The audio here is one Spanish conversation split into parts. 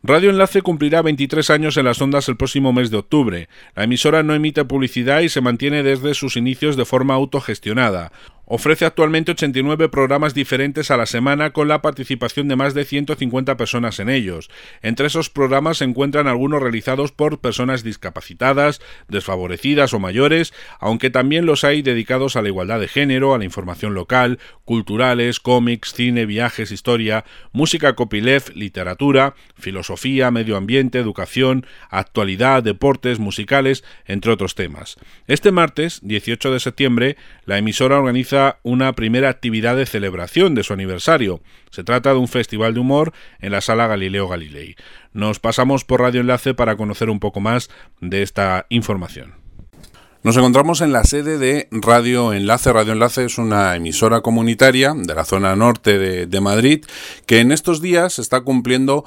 Radio Enlace cumplirá 23 años en las ondas el próximo mes de octubre. La emisora no emite publicidad y se mantiene desde sus inicios de forma autogestionada. Ofrece actualmente 89 programas diferentes a la semana con la participación de más de 150 personas en ellos. Entre esos programas se encuentran algunos realizados por personas discapacitadas, desfavorecidas o mayores, aunque también los hay dedicados a la igualdad de género, a la información local, culturales, cómics, cine, viajes, historia, música copyleft, literatura, filosofía, medio ambiente, educación, actualidad, deportes, musicales, entre otros temas. Este martes, 18 de septiembre, la emisora organiza una primera actividad de celebración de su aniversario. Se trata de un festival de humor en la Sala Galileo Galilei. Nos pasamos por Radio Enlace para conocer un poco más de esta información. Nos encontramos en la sede de Radio Enlace. Radio Enlace es una emisora comunitaria de la zona norte de Madrid que en estos días está cumpliendo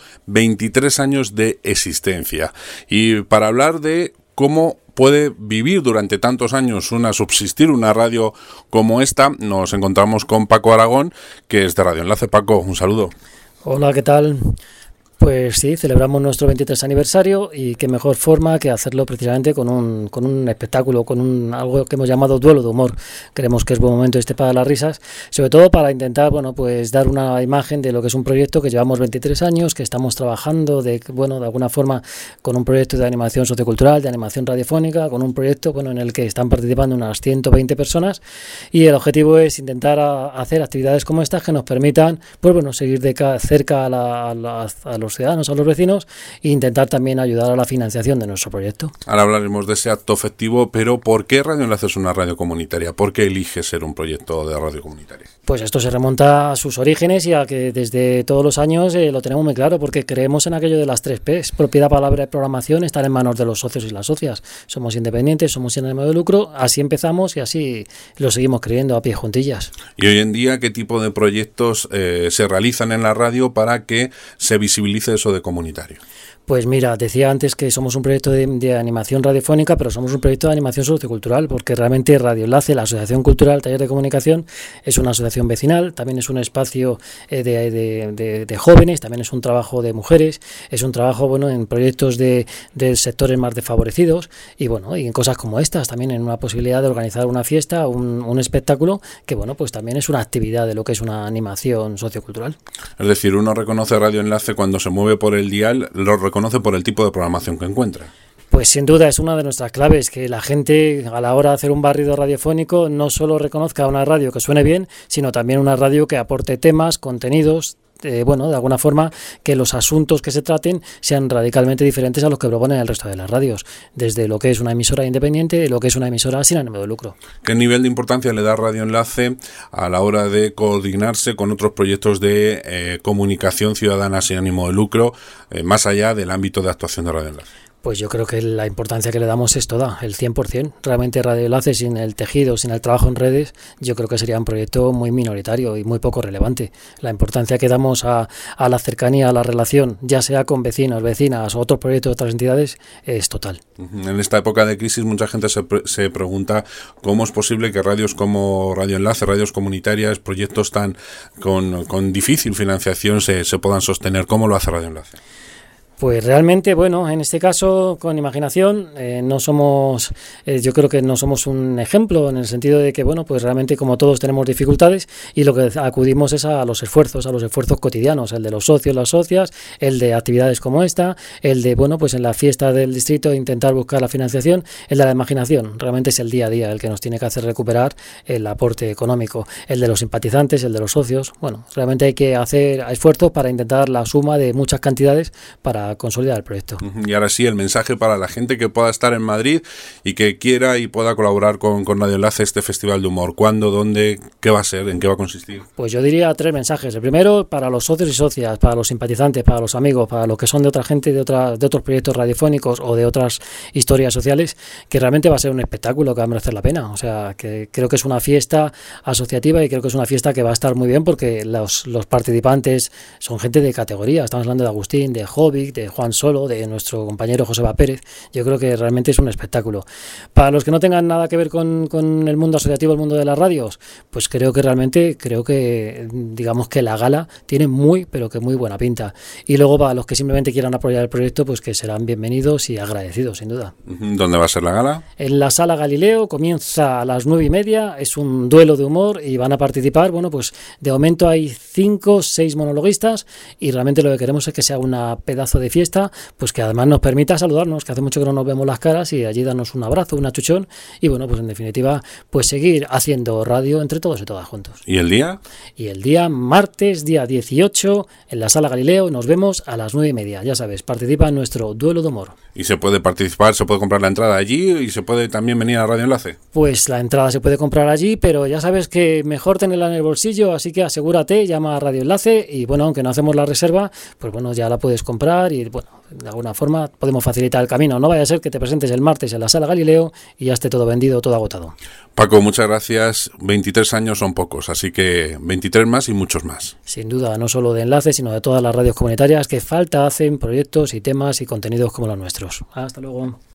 23 años de existencia. Y para hablar de cómo puede vivir durante tantos años subsistir una radio como esta, nos encontramos con Paco Aragón, que es de Radio Enlace. Paco, un saludo. Hola, ¿qué tal? Pues sí, celebramos nuestro 23 aniversario y qué mejor forma que hacerlo precisamente con un espectáculo, con algo que hemos llamado duelo de humor. Creemos que es buen momento para las risas, sobre todo para intentar, pues dar una imagen de lo que es un proyecto que llevamos 23 años, que estamos trabajando de alguna forma con un proyecto de animación sociocultural, de animación radiofónica, con un proyecto en el que están participando unas 120 personas y el objetivo es intentar hacer actividades como estas que nos permitan seguir de cerca a los ciudadanos, a los vecinos e intentar también ayudar a la financiación de nuestro proyecto. Ahora hablaremos de ese acto festivo, pero ¿por qué Radio Enlace es una radio comunitaria? ¿Por qué elige ser un proyecto de radio comunitaria? Pues esto se remonta a sus orígenes y a que desde todos los años lo tenemos muy claro, porque creemos en aquello de las 3 P's, propiedad, palabra y programación, estar en manos de los socios y las socias. Somos independientes, somos sin ánimo de lucro, así empezamos y así lo seguimos creyendo a pie juntillas. Y hoy en día, ¿qué tipo de proyectos se realizan en la radio para que se visibilice eso de comunitario? Pues mira, decía antes que somos un proyecto de animación radiofónica, pero somos un proyecto de animación sociocultural, porque realmente Radio Enlace, la Asociación Cultural Taller de Comunicación, es una asociación vecinal, también es un espacio de jóvenes, también es un trabajo de mujeres, es un trabajo en proyectos de sectores más desfavorecidos y y en cosas como estas, también en una posibilidad de organizar una fiesta, un espectáculo que pues también es una actividad de lo que es una animación sociocultural. Es decir, uno reconoce Radio Enlace cuando se mueve por el dial, lo reconoce por el tipo de programación que encuentra. Pues sin duda es una de nuestras claves, que la gente a la hora de hacer un barrido radiofónico no solo reconozca una radio que suene bien, sino también una radio que aporte temas, contenidos, de alguna forma que los asuntos que se traten sean radicalmente diferentes a los que proponen el resto de las radios, desde lo que es una emisora independiente y lo que es una emisora sin ánimo de lucro. ¿Qué nivel de importancia le da Radio Enlace a la hora de coordinarse con otros proyectos de comunicación ciudadana sin ánimo de lucro, más allá del ámbito de actuación de Radio Enlace? Pues yo creo que la importancia que le damos es toda, el 100%. Realmente Radio Enlace sin el tejido, sin el trabajo en redes, yo creo que sería un proyecto muy minoritario y muy poco relevante. La importancia que damos a la cercanía, a la relación, ya sea con vecinos, vecinas o otros proyectos de otras entidades, es total. En esta época de crisis mucha gente se pregunta cómo es posible que radios como Radio Enlace, radios comunitarias, proyectos tan con difícil financiación se puedan sostener. ¿Cómo lo hace Radio Enlace? Pues realmente, en este caso, con imaginación, no somos, yo creo que no somos un ejemplo en el sentido de que, pues realmente como todos tenemos dificultades y lo que acudimos es a los esfuerzos cotidianos, el de los socios, las socias, el de actividades como esta, el de, pues en la fiesta del distrito intentar buscar la financiación, el de la imaginación. Realmente es el día a día el que nos tiene que hacer recuperar el aporte económico, el de los simpatizantes, el de los socios. Realmente hay que hacer esfuerzos para intentar la suma de muchas cantidades para consolidar el proyecto. Y ahora sí, el mensaje para la gente que pueda estar en Madrid y que quiera y pueda colaborar con Radio Enlace este Festival de Humor. ¿Cuándo, dónde, qué va a ser, en qué va a consistir? Pues yo diría 3 mensajes. El primero, para los socios y socias, para los simpatizantes, para los amigos, para los que son de otra gente, de otros proyectos radiofónicos o de otras historias sociales, que realmente va a ser un espectáculo que va a merecer la pena. O sea, que creo que es una fiesta asociativa y creo que es una fiesta que va a estar muy bien porque los participantes son gente de categoría. Estamos hablando de Agustín, de Jovic, de Juan Solo, de nuestro compañero Joseba Pérez. Yo creo que realmente es un espectáculo. Para los que no tengan nada que ver con el mundo asociativo, el mundo de las radios, pues creo que digamos que la gala tiene pero que muy buena pinta. Y luego para los que simplemente quieran apoyar el proyecto, pues que serán bienvenidos y agradecidos, sin duda. ¿Dónde va a ser la gala? En la Sala Galileo, comienza a las 9:30, es un duelo de humor y van a participar, bueno, pues de momento hay 5, 6 monologuistas y realmente lo que queremos es que sea una pedazo de fiesta, pues que además nos permita saludarnos, que hace mucho que no nos vemos las caras, y allí darnos un abrazo, un achuchón y bueno, pues en definitiva, pues seguir haciendo radio entre todos y todas juntos. ¿Y el día? Y el día martes, día 18, en la Sala Galileo, nos vemos a las 9:30, ya sabes, participa en nuestro duelo de humor. ¿Y se puede participar, se puede comprar la entrada allí y se puede también venir a Radio Enlace? Pues la entrada se puede comprar allí, pero ya sabes que mejor tenerla en el bolsillo, así que asegúrate, llama a Radio Enlace y bueno, aunque no hacemos la reserva, pues bueno, ya la puedes comprar y bueno, de alguna forma podemos facilitar el camino. No vaya a ser que te presentes el martes en la Sala Galileo y ya esté todo vendido, todo agotado. Paco, muchas gracias. 23 años son pocos, así que 23 más y muchos más. Sin duda, no solo de Enlace, sino de todas las radios comunitarias que falta hacen proyectos y temas y contenidos como los nuestros. Hasta luego.